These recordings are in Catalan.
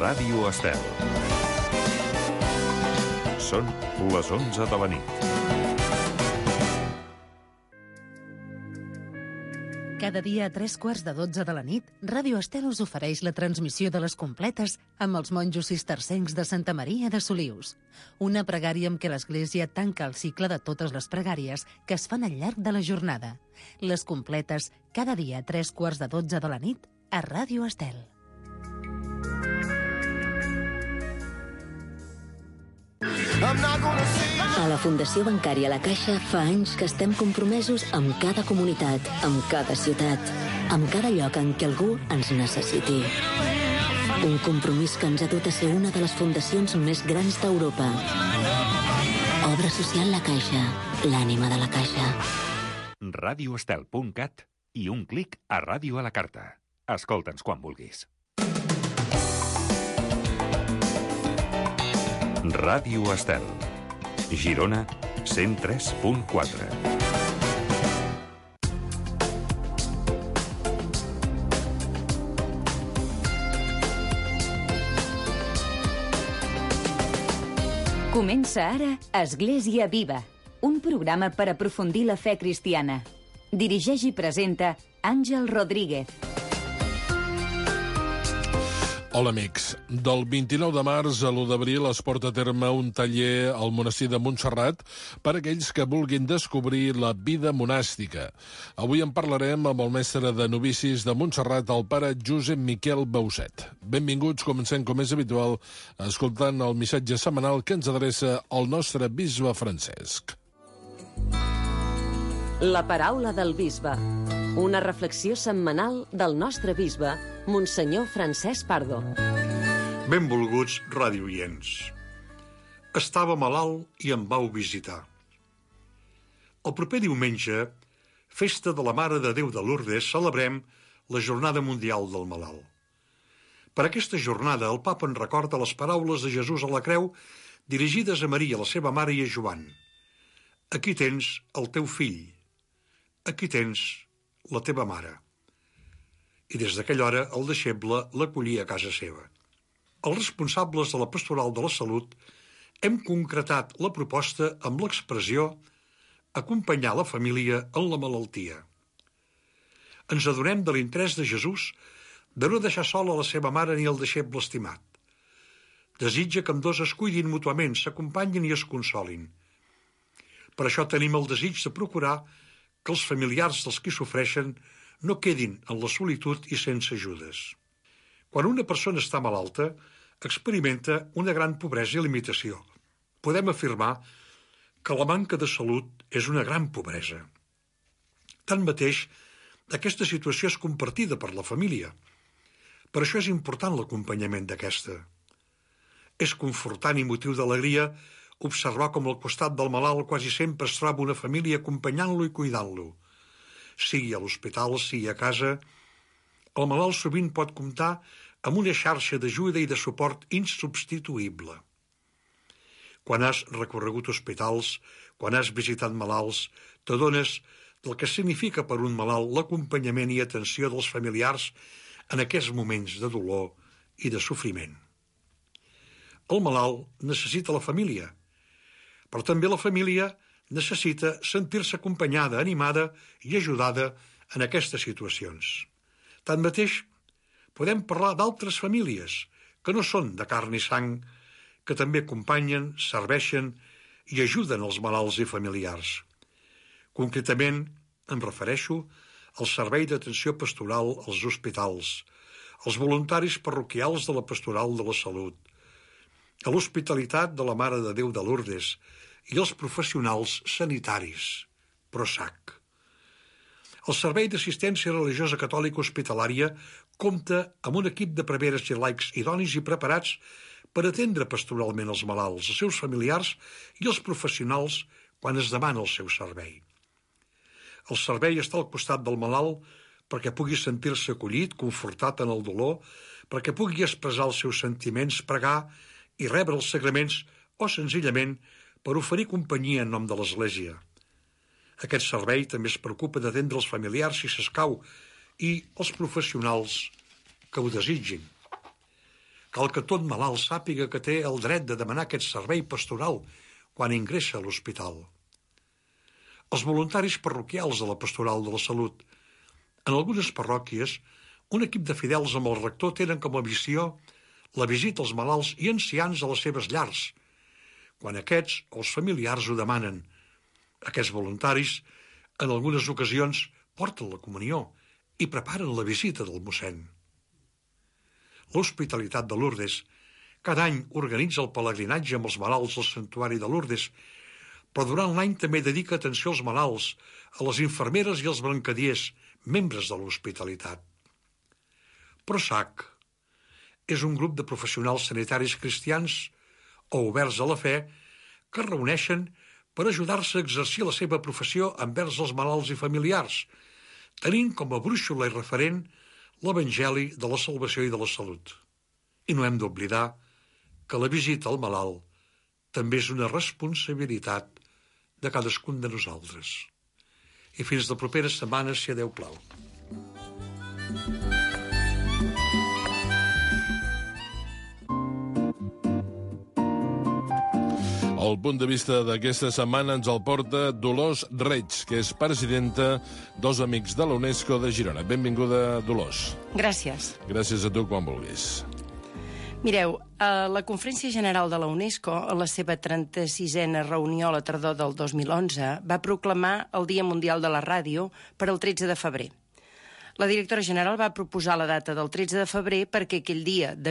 Ràdio Estel. Són les 11 de la nit. Cada dia a 3:15 de la nit, Ràdio Estel us ofereix la transmissió de les completes amb els monjos cistercencs de Santa Maria de Solius. Una pregària amb què l'Església tanca el cicle de totes les pregàries que es fan al llarg de la jornada. Les completes, cada dia a 3:15 de la nit, a Ràdio Estel. A la Fundació Bancària La Caixa fa anys que estem compromesos amb cada comunitat, amb cada ciutat, amb cada lloc en què algú ens necessiti. Un compromís que ens ha dut a ser una de les fundacions més grans d'Europa. Obra social La Caixa, l'ànima de la Caixa. radioestel.cat i un clic a Ràdio a la Carta. Escolta'ns quan vulguis. Ràdio Estel. Girona 103.4. Comença ara Església Viva, un programa per aprofundir la fe cristiana. Dirigeix i presenta Àngel Rodríguez. Hola, amics. Del 29 de març a l'1 d'abril es porta a terme un taller al monestir de Montserrat per a aquells que vulguin descobrir la vida monàstica. Avui en parlarem amb el mestre de novicis de Montserrat, el pare Josep Miquel Bauset. Benvinguts, comencem com és habitual, escoltant el missatge setmanal que ens adreça el nostre bisbe Francesc. La paraula del bisbe. Una reflexió setmanal del nostre bisbe, Monsenyor Francesc Pardo. Benvolguts radioients. Estava malalt i em vau visitar. El proper diumenge, festa de la Mare de Déu de Lourdes, celebrem la Jornada Mundial del Malalt. Per aquesta jornada, el papa en recorda les paraules de Jesús a la creu dirigides a Maria, la seva mare, i a Joan. Aquí tens el teu fill. Aquí tens la teva mare. I des d'aquella hora el deixeble l'acollia a casa seva. Els responsables de la Pastoral de la Salut hem concretat la proposta amb l'expressió acompanyar la família en la malaltia. Ens adonem de l'interès de Jesús de no deixar sola la seva mare ni el deixeble estimat. Desitja que ambdós es cuidin mútuament, s'acompanyin i es consolin. Per això tenim el desig de procurar que els familiars dels qui sofreixen no quedin en la solitud i sense ajudes. Quan una persona està malalta, experimenta una gran pobresa i limitació. Podem afirmar que la manca de salut és una gran pobresa. Tanmateix, aquesta situació és compartida per la família. Per això és important l'acompanyament d'aquesta. És confortant i motiu d'alegria observar com al costat del malalt quasi sempre es troba una família acompanyant-lo i cuidant-lo. Sigui a l'hospital, sigui a casa, el malalt sovint pot comptar amb una xarxa d'ajuda i de suport insubstituïble. Quan has recorregut hospitals, quan has visitat malalts, t'adones del que significa per un malalt l'acompanyament i atenció dels familiars en aquests moments de dolor i de sofriment. El malalt necessita la família, però també la família necessita sentir-se acompanyada, animada i ajudada en aquestes situacions. Tanmateix, podem parlar d'altres famílies que no són de carn i sang, que també acompanyen, serveixen i ajuden els malalts i familiars. Concretament, em refereixo al servei d'atenció pastoral als hospitals, als voluntaris parroquials de la Pastoral de la Salut, a l'hospitalitat de la Mare de Déu de Lourdes i els professionals sanitaris, PROSAC. El Servei d'Assistència Religiosa Catòlica Hospitalària compta amb un equip de preveres i laics idonis i preparats per atendre pastoralment els malalts, els seus familiars i els professionals quan es demana el seu servei. El servei està al costat del malalt perquè pugui sentir-se acollit, confortat en el dolor, perquè pugui expressar els seus sentiments, pregar i rebre els sagraments o senzillament per oferir companyia en nom de l'Església. Aquest servei també es preocupa d'atendre els familiars si s'escau i els professionals que ho desitgin. cal que tot malalt sàpiga que té el dret de demanar aquest servei pastoral quan ingressa a l'hospital. Els voluntaris parroquials de la Pastoral de la Salut. En algunes parròquies, un equip de fidels amb el rector tenen com a missió la visita als malalts i ancians a les seves llars, quan aquests o els familiars ho demanen. Aquests voluntaris, en algunes ocasions, porten la comunió i preparen la visita del mossèn. L'Hospitalitat de Lourdes cada any organitza el pelegrinatge amb els malalts al Santuari de Lourdes, però durant l'any també dedica atenció als malalts, a les infermeres i als brancadiers, membres de l'Hospitalitat. PROSAC és un grup de professionals sanitaris cristians o oberts a la fe que es reuneixen per ajudar-se a exercir la seva professió envers els malalts i familiars, tenint com a brúixola i referent l'Evangeli de la salvació i de la salut. I no hem d'oblidar que la visita al malalt també és una responsabilitat de cadascun de nosaltres. I fins la propera setmana, si a Déu plau. El punt de vista d'aquesta setmana ens el porta Dolors Reig, que és presidenta dels Amics de la UNESCO de Girona. Benvinguda, Dolors. Gràcies. Gràcies a tu, quan vulguis. Mireu, la Conferència General de la UNESCO, a la seva 36a reunió a la tardor del 2011, va proclamar el Dia Mundial de la Ràdio per al 13 de febrer. La directora general va proposar la data del 13 de febrer perquè aquell dia de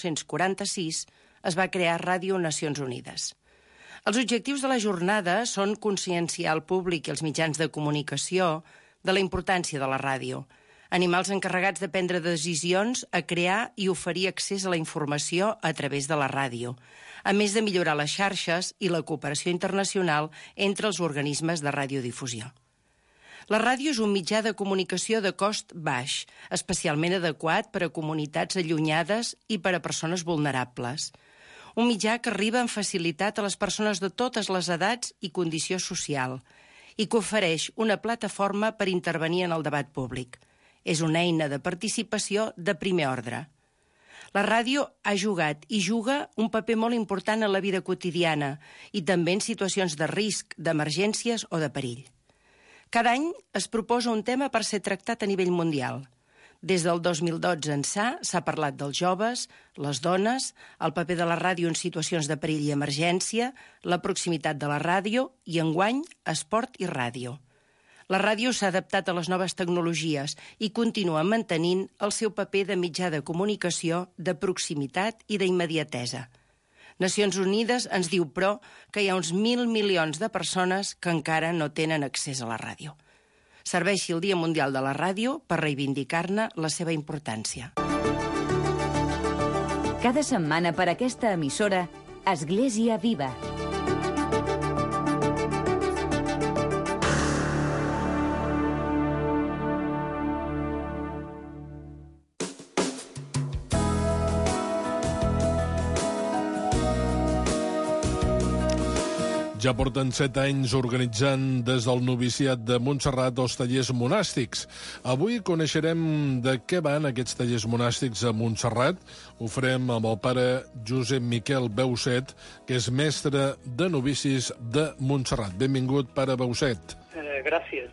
1946 es va crear Ràdio Nacions Unides. Els objectius de la jornada són conscienciar el públic i els mitjans de comunicació de la importància de la ràdio, animar els encarregats de prendre decisions a crear i oferir accés a la informació a través de la ràdio, a més de millorar les xarxes i la cooperació internacional entre els organismes de radiodifusió. La ràdio és un mitjà de comunicació de cost baix, especialment adequat per a comunitats allunyades i per a persones vulnerables. Un mitjà que arriba amb facilitat a les persones de totes les edats i condició social i que ofereix una plataforma per intervenir en el debat públic. És una eina de participació de primer ordre. La ràdio ha jugat i juga un paper molt important en la vida quotidiana i també en situacions de risc, d'emergències o de perill. Cada any es proposa un tema per ser tractat a nivell mundial. Des del 2012 ençà s'ha parlat dels joves, les dones, el paper de la ràdio en situacions de perill i emergència, la proximitat de la ràdio i, enguany, esport i ràdio. La ràdio s'ha adaptat a les noves tecnologies i continua mantenint el seu paper de mitjà de comunicació, de proximitat i d'immediatesa. Nacions Unides ens diu, però, que hi ha uns 1.000 milions de persones que encara no tenen accés a la ràdio. Serveixi el Dia Mundial de la Ràdio per reivindicar-ne la seva importància. Cada setmana per aquesta emissora, Església Viva. Ja porten 7 anys organitzant des del noviciat de Montserrat els tallers monàstics. Avui coneixerem de què van aquests tallers monàstics a Montserrat. Ho farem amb el pare Josep Miquel Beuset, que és mestre de novicis de Montserrat. Benvingut, pare Beuset. Gràcies.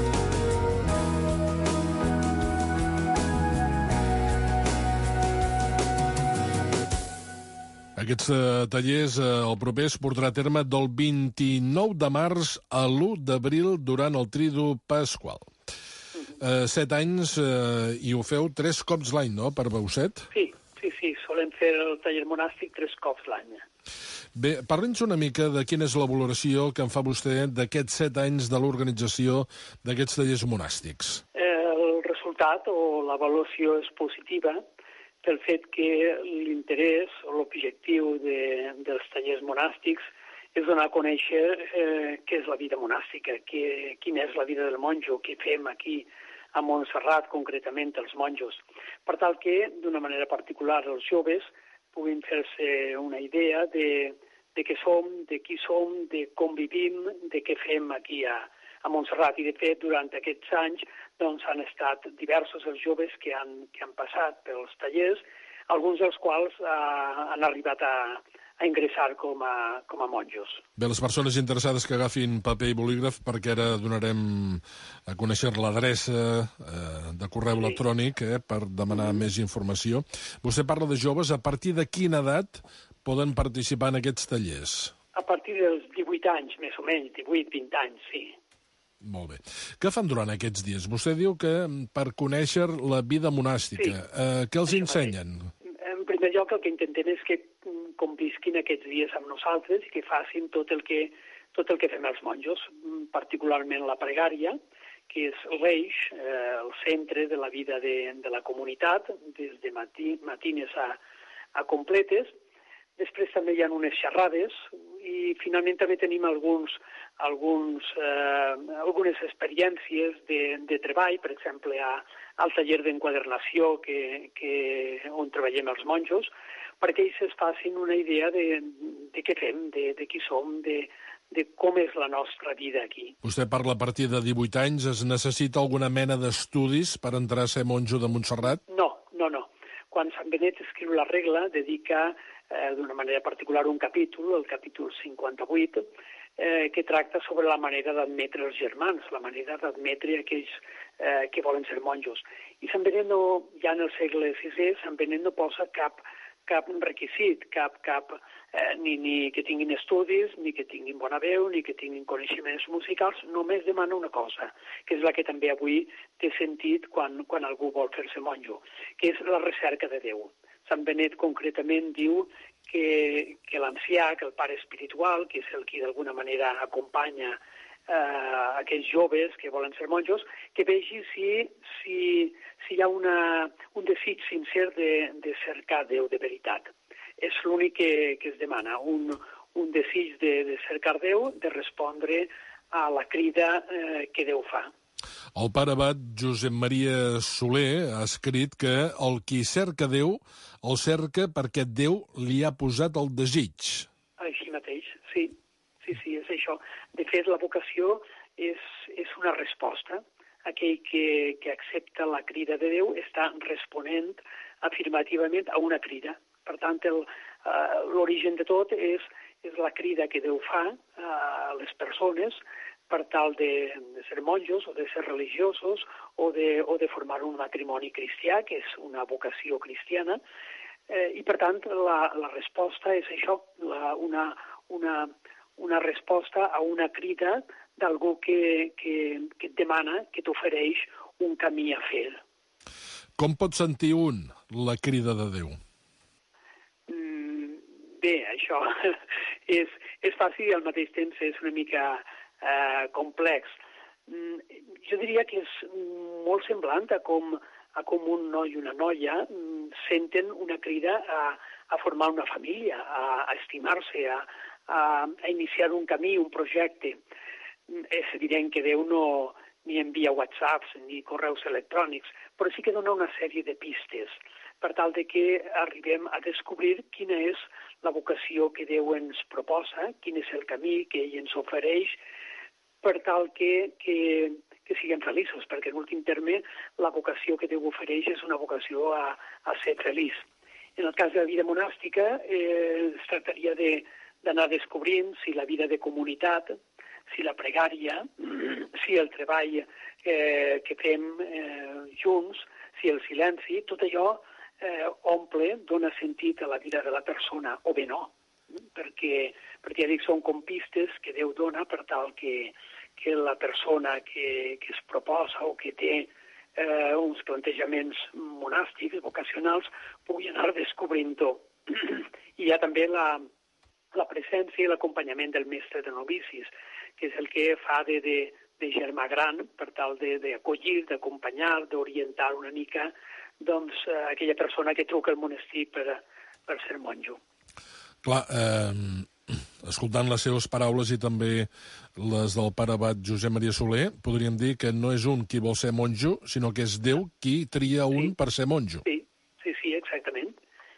Aquests tallers, el proper es portarà a terme del 29 de març a l'1 d'abril durant el Tridu Pasqual. 7 anys i ho feu 3 cops l'any, no, per Beuset? Sí, solem fer el taller monàstic 3 cops l'any. Bé, parli'ns una mica de quina és la valoració que en fa vostè d'aquests 7 anys de l'organització d'aquests tallers monàstics. El resultat o la valoració és positiva, pel fet que l'interès o l'objectiu dels tallers monàstics és donar a conèixer què és la vida monàstica, quina és la vida del monjo, què fem aquí a Montserrat, concretament els monjos, per tal que, d'una manera particular, els joves puguin fer-se una idea de què som, de qui som, de com vivim, de què fem aquí a Montserrat. I, de fet, durant aquests anys han estat diversos els joves que han passat pels tallers, alguns dels quals han arribat a ingressar com a monjos. Bé, les persones interessades que agafin paper i bolígraf, perquè ara donarem a conèixer l'adreça de correu electrònic per demanar més informació. Vostè parla de joves. A partir de quina edat poden participar en aquests tallers? A partir dels 18 anys, més o menys, 18-20 anys, sí. Molt bé. Què fan durant aquests dies? Vostè diu que per conèixer la vida monàstica. Què els ensenyen? En primer lloc, el que intentem és que convisquin aquests dies amb nosaltres i que facin tot el que fem els monjos, particularment la pregària, que és l'eix, el centre de la vida de la comunitat, des de matines a completes. Després també hi ha unes xerrades i finalment també tenim algunes experiències de treball, per exemple, al taller d'enquadernació on treballem els monjos, perquè ells es facin una idea de què fem, de qui som, de com és la nostra vida aquí. Vostè parla a partir de 18 anys. Es necessita alguna mena d'estudis per entrar a ser monjo de Montserrat? No. Quan Sant Benet escriu la regla, dedica d'una manera particular un capítol, el capítol 58, que tracta sobre la manera d'admetre els germans, la manera d'admetre aquells que volen ser monjos. I Sant Benet ja en el segle VI, Sant Benet no posa cap requisit, ni que tinguin estudis, ni que tinguin bona veu, ni que tinguin coneixements musicals, només demana una cosa, que és la que també avui té sentit quan algú vol fer-se monjo, que és la recerca de Déu. Sant Benet concretament diu que l'ancià, que el pare espiritual, que és el qui d'alguna manera acompanya aquells joves que volen ser monjos, que vegi si hi ha un desig sincer de cercar Déu de veritat. És l'únic que es demana, un desig de cercar Déu, de respondre a la crida que Déu fa. El pare abat Josep Maria Soler ha escrit que el qui cerca Déu el cerca perquè Déu li ha posat el desig. Així mateix, sí, és això. De fet, la vocació és una resposta. Aquell que accepta la crida de Déu està responent afirmativament a una crida. Per tant, l'origen de tot és la crida que Déu fa a les persones per tal de ser monjos o de ser religiosos o de formar un matrimoni cristià, que és una vocació cristiana. I, per tant, la resposta és això, una resposta a una crida d'algú que et demana, que t'ofereix un camí a fer. Com pot sentir un la crida de Déu? Bé, això és fàcil i al mateix temps és una mica complex. Jo diria que és molt semblant a com un noi i una noia senten una crida a formar una família, a estimar-se, a iniciar un camí, un projecte. És evident que Déu no ni envia whatsapps ni correus electrònics, però sí que dona una sèrie de pistes per tal de que arribem a descobrir quina és la vocació que Déu ens proposa, quin és el camí que ell ens ofereix, per tal que siguem feliços, perquè en últim terme la vocació que Déu ofereix és una vocació a ser feliç. En el cas de la vida monàstica es tractaria d'anar descobrint si la vida de comunitat, si la pregària, si el treball que fem junts, si el silenci, tot allò omple, dona sentit a la vida de la persona, o bé no, perquè ja dic, són com pistes que Déu dona per tal que la persona que es proposa o que té uns plantejaments monàstics, vocacionals, pugui anar descobrint-ho. I hi ha també la presència i l'acompanyament del mestre de novicis, que és el que fa de germà gran per tal d'acollir, d'acompanyar, d'orientar una mica aquella persona que truca al monestir per ser monjo. Clar, escoltant les seves paraules i també les del pare abat Josep Maria Soler, podríem dir que no és un qui vol ser monjo, sinó que és Déu qui tria un per ser monjo. Sí, exactament.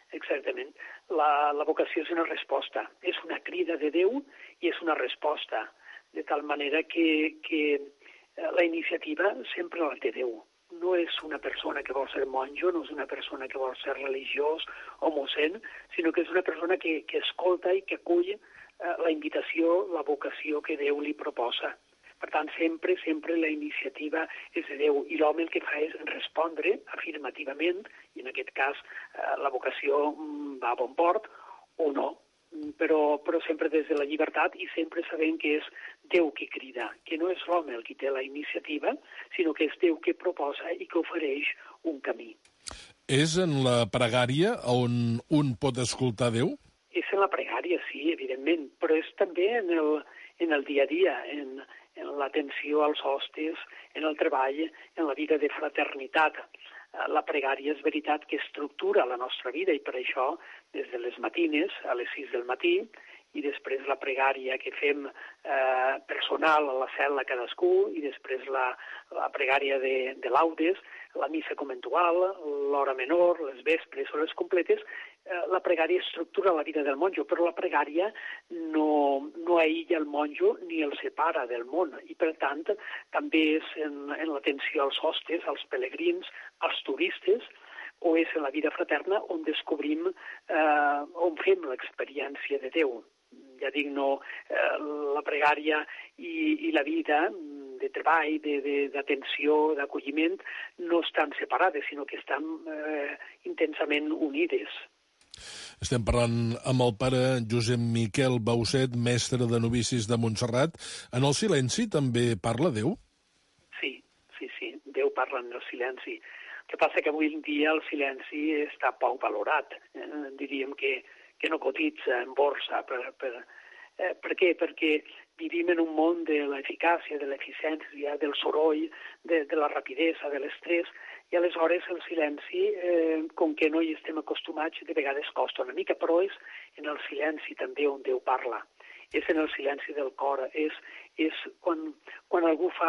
La vocació és una resposta, és una crida de Déu i és una resposta, de tal manera que la iniciativa sempre la té Déu. no és una persona que vol ser monjo, no és una persona que vol ser religiós o mossèn, sinó que és una persona que escolta i que acull la invitació, la vocació que Déu li proposa. Per tant, sempre la iniciativa és de Déu, i l'home el que fa és respondre afirmativament, i en aquest cas la vocació va a bon port o no, però sempre des de la llibertat i sempre sabent que és Déu qui crida, que no és l'home el qui té la iniciativa, sinó que és Déu que proposa i que ofereix un camí. És en la pregària on un pot escoltar Déu? És en la pregària, sí, evidentment, però és també en el dia a dia, en l'atenció als hostes, en el treball, en la vida de fraternitat. La pregària és veritat que estructura la nostra vida i per això des de les matines a les 6 del matí i després la pregària que fem personal a la cel·la cadascú i després la pregària de laudes, la missa conventual, l'hora menor, les vespres o les completes, la pregària estructura la vida del monjo, però la pregària no aïlla el monjo ni el separa del món i per tant també és en l'atenció als hostes, als pelegrins, als turistes, o és en la vida fraterna on descobrim, on fem l'experiència de Déu. Ja dic, no, la pregària i la vida de treball, d'atenció, d'acolliment, no estan separades, sinó que estan intensament unides. Estem parlant amb el pare Josep Miquel Bauset, mestre de novicis de Montserrat. En el silenci també parla Déu? Sí, Déu parla en el silenci. El que passa que avui en dia el silenci està poc valorat. Diríem que no cotitza en borsa. Per què? Perquè vivim en un món de l'eficàcia, de l'eficiència, del soroll, de la rapidesa, de l'estrès, i aleshores el silenci, com que no hi estem acostumats, de vegades costa una mica, però és en el silenci també on Déu parla. És en el silenci del cor, és quan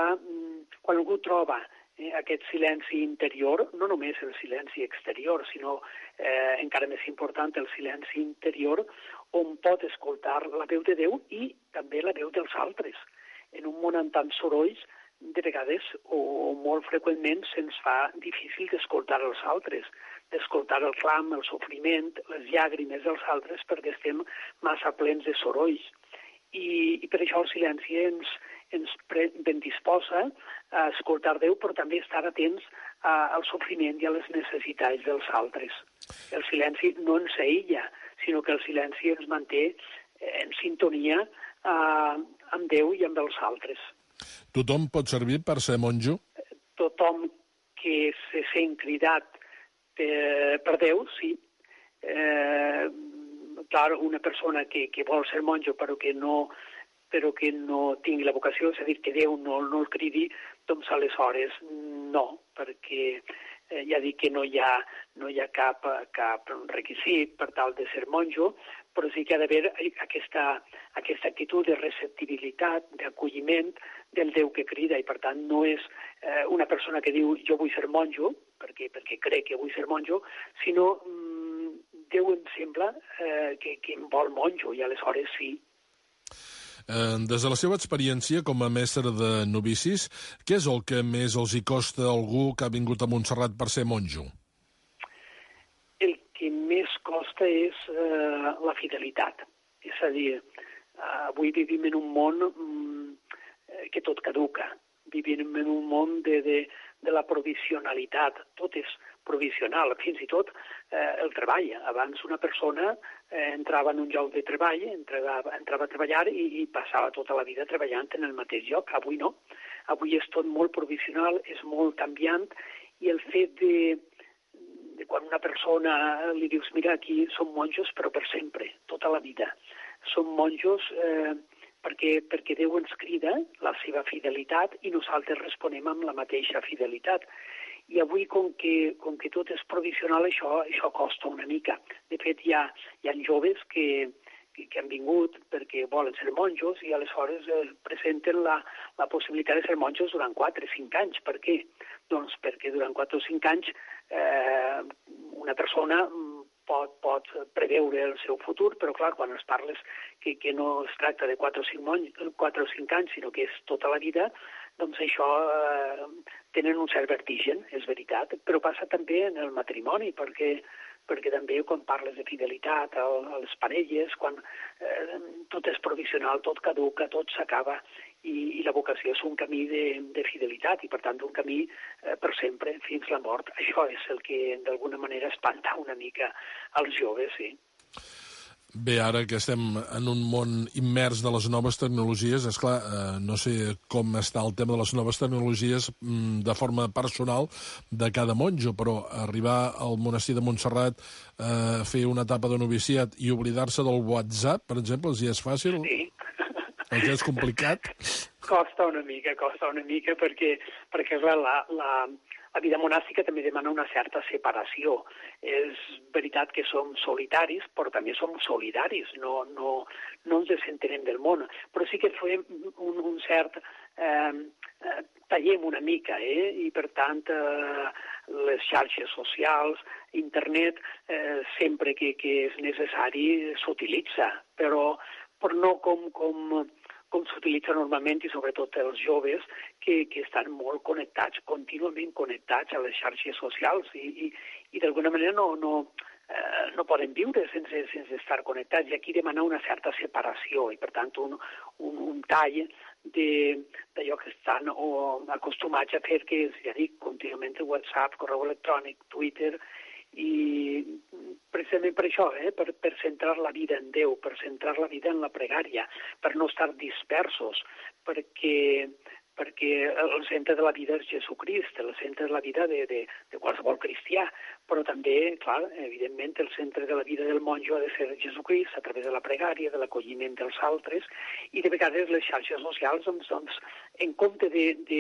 algú troba aquest silenci interior, no només el silenci exterior, sinó encara més important el silenci interior, on pot escoltar la veu de Déu i també la veu dels altres. En un món amb tants sorolls, de vegades o molt freqüentment se'ns fa difícil d'escoltar els altres, d'escoltar el clam, el sofriment, les llàgrimes dels altres perquè estem massa plens de sorolls. I per això el silenci ens ben disposa a escoltar Déu, però també estar atents al sofriment i a les necessitats dels altres. El silenci no ens aïlla, sinó que el silenci ens manté en sintonia amb Déu i amb els altres. Tothom pot servir per ser monjo? Tothom que se sent cridat per Déu, sí. Clar, una persona que vol ser monjo però que no tingui la vocació, és a dir, que Déu no el cridi, doncs aleshores no, perquè ja dic que no hi ha cap requisit per tal de ser monjo, però sí que ha d'haver aquesta actitud de receptibilitat, d'acolliment del Déu que crida, i per tant no és una persona que diu jo vull ser monjo, perquè crec que vull ser monjo, sinó Déu em sembla que em vol monjo, i aleshores sí. Des de la seva experiència com a mestre de novicis, què és el que més els hi costa a algú que ha vingut a Montserrat per ser monjo? El que més costa és la fidelitat. És a dir, avui vivim en un món que tot caduca. Vivim en un món de la provisionalitat. Tot és provisional, fins i tot el treball. Abans una persona entrava en un lloc de treball, entrava a treballar i passava tota la vida treballant en el mateix lloc. Avui no. Avui és tot molt provisional, és molt canviant, i el fet de quan una persona li dius mira, aquí som monjos però per sempre, tota la vida. Som monjos perquè Déu ens crida la seva fidelitat i nosaltres responem amb la mateixa fidelitat. I avui, com que tot és provisional, això costa una mica. De fet, hi ha joves que han vingut perquè volen ser monjos i aleshores presenten la possibilitat de ser monjos durant 4 o 5 anys. Per què? Doncs perquè durant 4 o 5 anys una persona pot preveure el seu futur, però clar, quan es parles que no es tracta de 4 o 5 anys, sinó que és tota la vida, doncs això tenen un cert vertigen, és veritat, però passa també en el matrimoni, perquè també quan parles de fidelitat a les parelles, quan tot és provisional, tot caduca, tot s'acaba, i la vocació és un camí de fidelitat, i per tant un camí per sempre, fins la mort. Això és el que d'alguna manera espanta una mica als joves, sí. Bé, ara que estem en un món immers de les noves tecnologies, esclar, no sé com està el tema de les noves tecnologies de forma personal de cada monjo, però arribar al monestir de Montserrat, fer una etapa de noviciat i oblidar-se del WhatsApp, per exemple, els hi és fàcil? Sí. Els hi és complicat? Costa una mica, perquè clar, la vida monàstica també demana una certa separació. És veritat que som solitaris, però també som solidaris, no ens desentenem del món. Però sí que fem un cert... tallem una mica, i per tant les xarxes socials, internet, sempre que és necessari s'utilitza, però no com s'utilitza normalment, i sobretot els joves, que estan molt connectats, contínuament connectats a les xarxes socials, i d'alguna manera no poden viure sense estar connectats, i aquí demana una certa separació, i per tant un tall d'allò que estan acostumats a fer, que és, ja dic, contínuament el WhatsApp, correu electrònic, Twitter, i precisament per això, per centrar la vida en Déu, per centrar la vida en la pregària, per no estar dispersos, perquè el centre de la vida és Jesucrist, el centre de la vida de qualsevol cristià, però també, clar, evidentment, el centre de la vida del monjo ha de ser Jesucrist a través de la pregària, de l'acolliment dels altres, i de vegades les xarxes socials, doncs en compte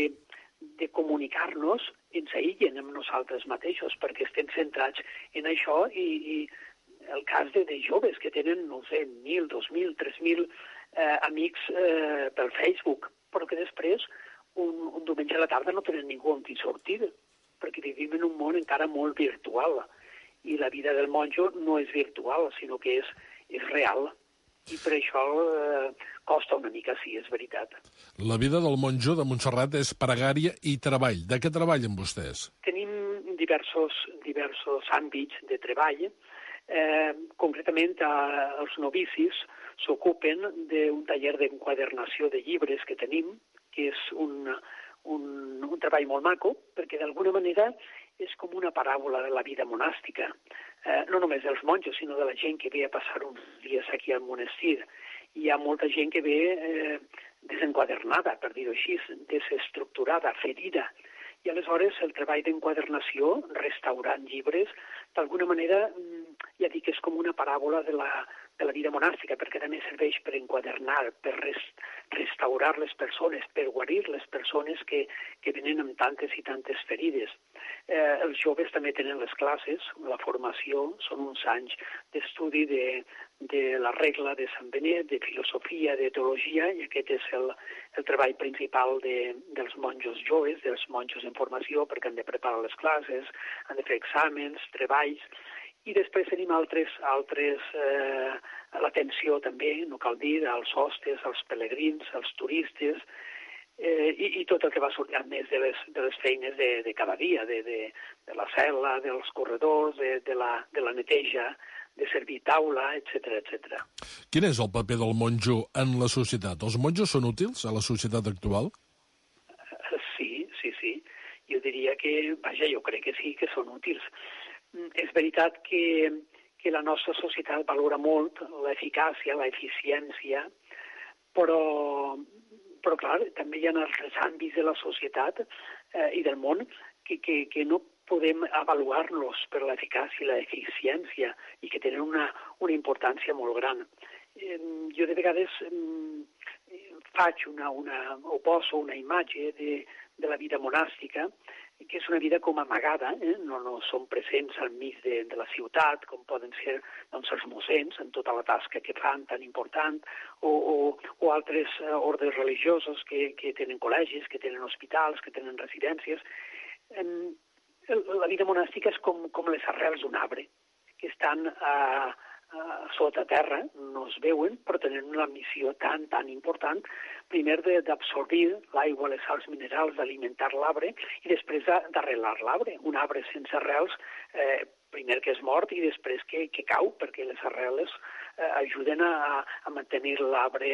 de comunicar-nos, ens aïllen amb nosaltres mateixos, perquè estem centrats en això, i el cas de joves que tenen, no sé, 1.000, 2.000, 3.000 amics pel Facebook, però que després, un diumenge a la tarda, no tenen ningú amb qui sortir, perquè vivim en un món encara molt virtual, i la vida del monjo no és virtual, sinó que és real. I per això costa una mica, sí, és veritat. La vida del monjo de Montserrat és pregària i treball. De què treballen vostès? Tenim diversos àmbits de treball. Concretament, els novicis s'ocupen d'un taller d'enquadernació de llibres que tenim, que és un treball molt maco, perquè d'alguna manera és com una paràbola de la vida monàstica, no només dels monjos, sinó de la gent que ve a passar uns dies aquí al monestir. Hi ha molta gent que ve desenquadernada, per dir-ho així, desestructurada, ferida, i aleshores el treball d'enquadernació, restaurant llibres, d'alguna manera, ja dic, és com una paràbola de la vida monàstica, perquè també serveix per enquadernar, per restaurar les persones, per guarir les persones que venen amb tantes i tantes ferides. Els joves també tenen les classes, la formació, són uns anys d'estudi de la regla de Sant Benet, de filosofia, de teologia, i aquest és el treball principal dels monjos joves, dels monjos en formació, perquè han de preparar les classes, han de fer exàmens, treballs, i després tenim altres l'atenció també, no cal dir, als hostes, als pelegrins, als turistes, i tot el que va sortir, a més de les feines de cada dia, de la cel·la, dels corredors, de la neteja, de servir taula, etc. Quin és el paper del monjo en la societat? Els monjos són útils a la societat actual? Sí. Jo diria que, jo crec que sí, que són útils. És veritat que la nostra societat valora molt l'eficàcia, l'eficiència, però clar, també hi ha altres àmbits de la societat i del món que no podem avaluar-los per l'eficàcia i l'eficiència i que tenen una importància molt gran. Jo de vegades o poso una imatge de la vida monàstica, que és una vida com amagada, no són presents al mig de la ciutat, com poden ser els mossens, en tota la tasca que fan tan important, o altres ordes religiosos que tenen col·legis, que tenen hospitals, que tenen residències. La vida monàstica és com les arrels d'un arbre, que estan sota terra, no es veuen, però tenen una missió tan important, primer d'absorbir l'aigua, les sals minerals, d'alimentar l'arbre i després d'arrelar l'arbre. Un arbre sense arrels, primer que és mort i després que cau, perquè les arrels ajuden a mantenir l'arbre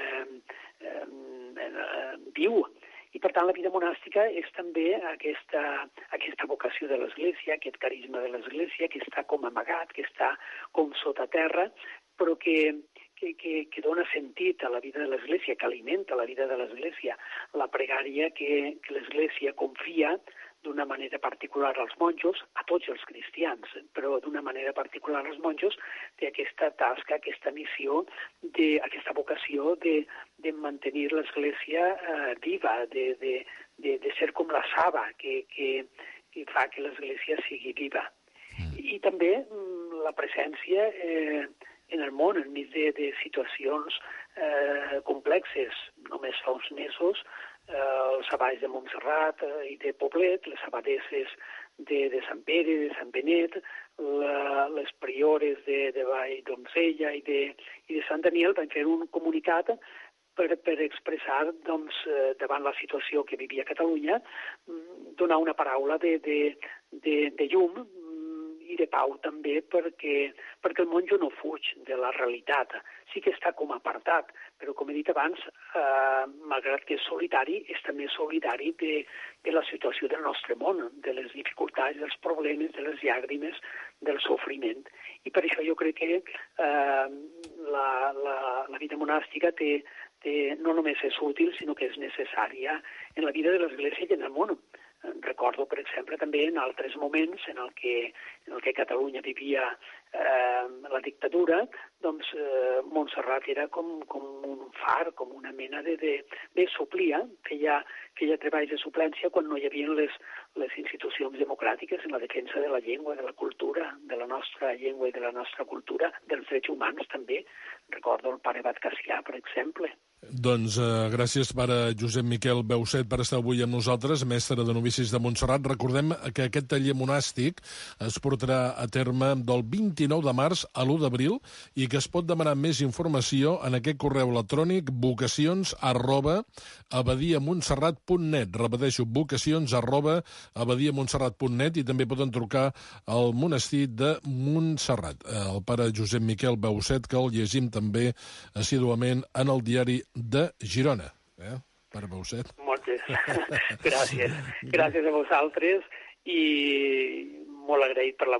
viu. I, per tant, la vida monàstica és també aquesta vocació de l'Església, aquest carisma de l'Església, que està com amagat, que està com sota terra, però que dona sentit a la vida de l'Església, que alimenta la vida de l'Església. La pregària que l'Església confia d'una manera particular als monjos, a tots els cristians, però d'una manera particular als monjos, té aquesta tasca, aquesta missió, aquesta vocació de mantenir l'Església viva, de ser com la saba que fa que l'Església sigui viva. I també la presència en el món, enmig de situacions complexes. Només fa uns mesos els saballs de Montserrat i de Poblet, les abadesses de Sant Pere, de Sant Benet, les priores de Vall d'Onzella i de Sant Daniel van fer un comunicat per expressar, davant la situació que vivia Catalunya, donar una paraula de llum i de pau també, perquè el monjo no fuig de la realitat. Sí que està com apartat, però com he dit abans, malgrat que és solitari, és també solidari de la situació del nostre món, de les dificultats, dels problemes, de les llàgrimes, del sofriment. I per això jo crec que la vida monàstica no només és útil, sinó que és necessària en la vida de l'Església i en el món. Recordo, per exemple, també en altres moments en el que Catalunya vivia la dictadura, doncs Montserrat era com un far, com una mena de suplia, feia treballs de suplència quan no hi havia les institucions democràtiques en la defensa de la llengua, de la cultura, de la nostra llengua i de la nostra cultura, dels drets humans també. Recordo el pare Bat Cassià, per exemple. Doncs gràcies, pare Josep Miquel Beuset, per estar avui amb nosaltres, mestre de novicis de Montserrat. Recordem que aquest taller monàstic es portarà a terme del 29 de març a l'1 d'abril i que es pot demanar més informació en aquest correu electrònic vocacions@abadiamontserrat.net. Repeteixo, vocacions@abadiamontserrat.net, i també poden trucar al monestir de Montserrat. El pare Josep Miquel Beuset, que el llegim també assíduament en el diari de Girona. Pare Beuset. Moltes gràcies. Gràcies a vosaltres i molt agraït pel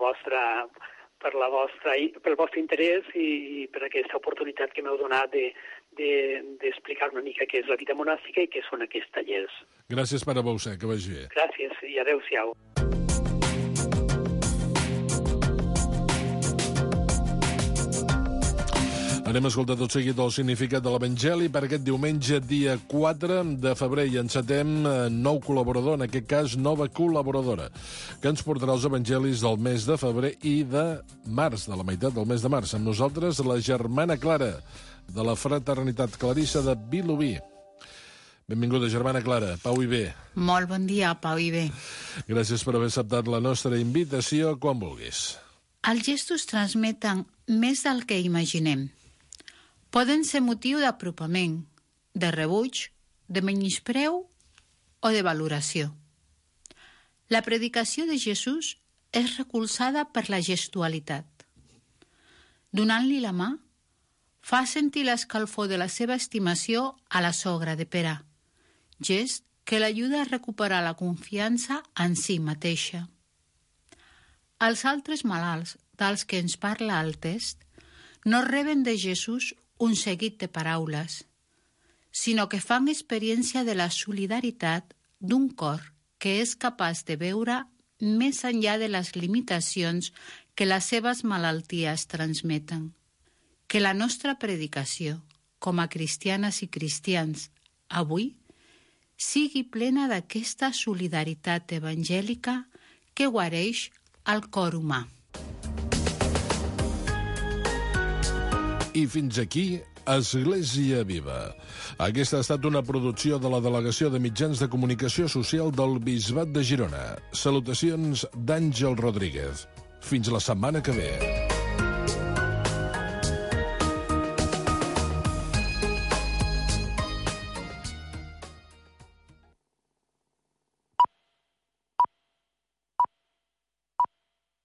vostre interès i per aquesta oportunitat que m'heu donat d'explicar una mica què és la vida monàstica i què són aquests tallers. Gràcies, pare Beuset, que vagi bé. Gràcies i adeu-siau. Anem a escoltar tot seguit el significat de l'Evangeli per aquest diumenge, dia 4 de febrer, i encetem nou col·laborador, en aquest cas nova col·laboradora, que ens portarà els evangelis del mes de febrer i de març, de la meitat del mes de març. Amb nosaltres, la germana Clara, de la fraternitat Clarissa de Vilobí. Benvinguda, germana Clara. Pau i bé. Molt bon dia, Pau i bé. Gràcies per haver acceptat la nostra invitació, quan vulguis. Els gestos transmeten més del que imaginem. Poden ser motiu d'apropament, de rebuig, de menyspreu o de valoració. La predicació de Jesús és recolzada per la gestualitat. Donant-li la mà, fa sentir l'escalfor de la seva estimació a la sogra de Pere, gest que l'ajuda a recuperar la confiança en si mateixa. Els altres malalts dels que ens parla el text no reben de Jesús un seguit de paraules, sinó que fan experiència de la solidaritat d'un cor que és capaç de veure més enllà de les limitacions que les seves malalties transmeten. Que la nostra predicació, com a cristianes i cristians, avui, sigui plena d'aquesta solidaritat evangèlica que guareix el cor humà. I fins aquí, Església Viva. Aquesta ha estat una producció de la Delegació de Mitjans de Comunicació Social del Bisbat de Girona. Salutacions d'Àngel Rodríguez. Fins la setmana que ve.